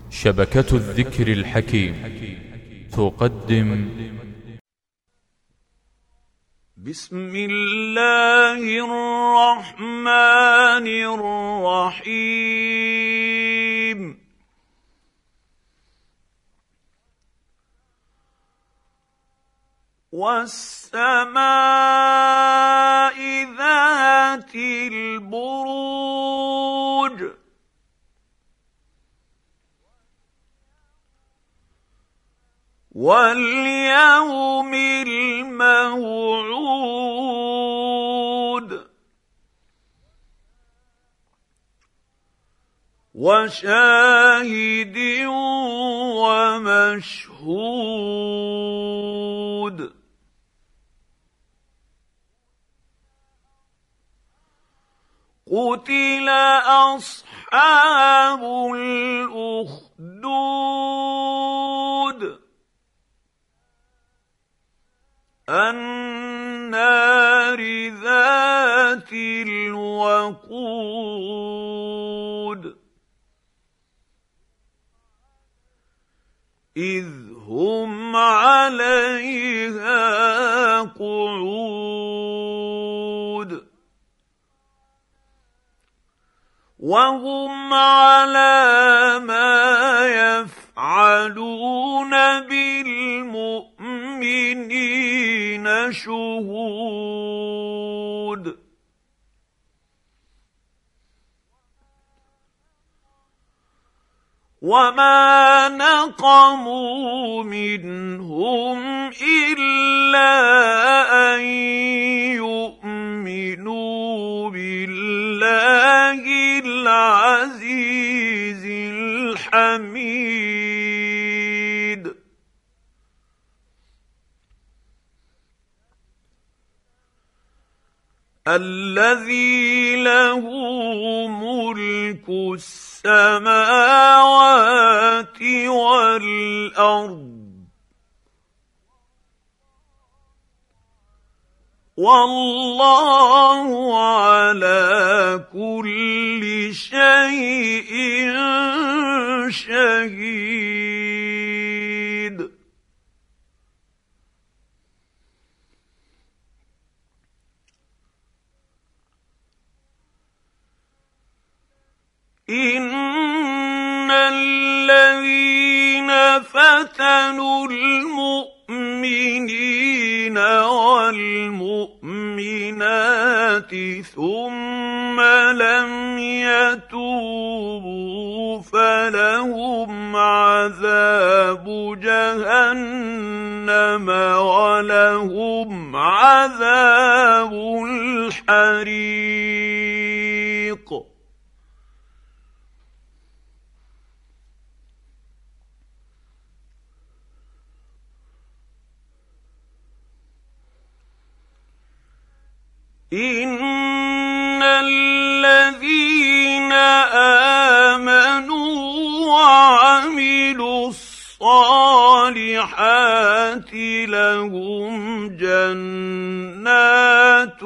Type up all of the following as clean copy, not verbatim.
شبكة الذكر الحكيم تقدم بسم الله الرحمن الرحيم والسماء ذات البروج واليوم الموعود وشاهد ومشهود قتل أصحاب الأخدود النار ذات الوقود إذ هم عليها قعود وهم على ما يفعلون بالمؤمنين شهود وما نقموا منهم إلا أن يؤمنوا بالله العزيز الحميد الذي له ملك السماوات والأرض والله على كل شيء شهيد إن الذين فتنوا المؤمنين والمؤمنات ثم لم يتوبوا فلهم عذاب جهنم ولهم عذاب الحريق إن الذين آمنوا وعملوا الصالحات لهم جنات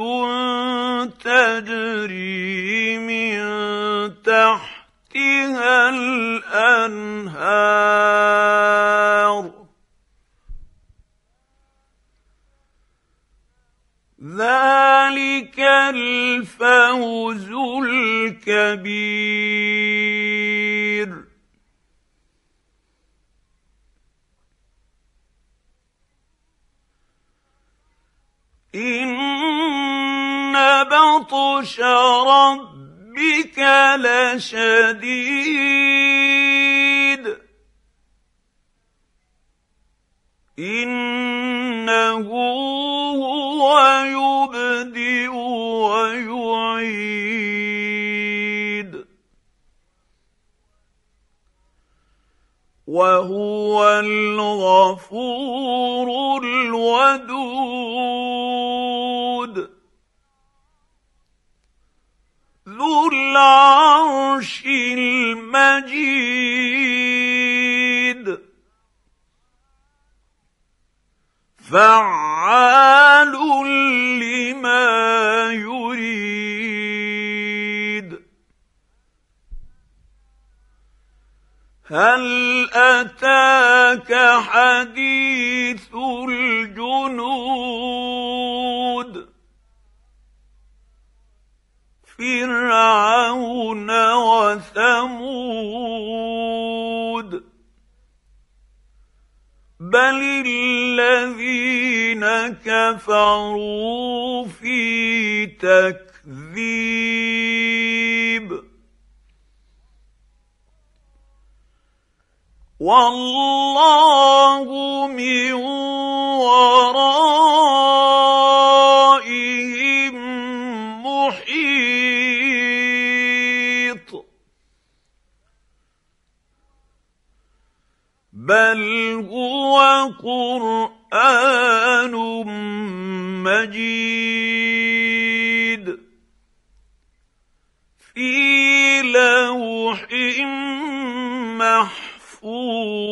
تجري من تحتها الأنهار ذلك الفوز الكبير إن بطش ربك لشديد إنه هو يبدئ ويعيد وهو الغفور الودود ذو العرش المجيد فعال لما يريد هل أتاك حديث الجنود فرعون وثمود بل الذين كفروا في تكذيب والله من ورائهم محيط بل هو قرآن مجيد في لوح محفوظ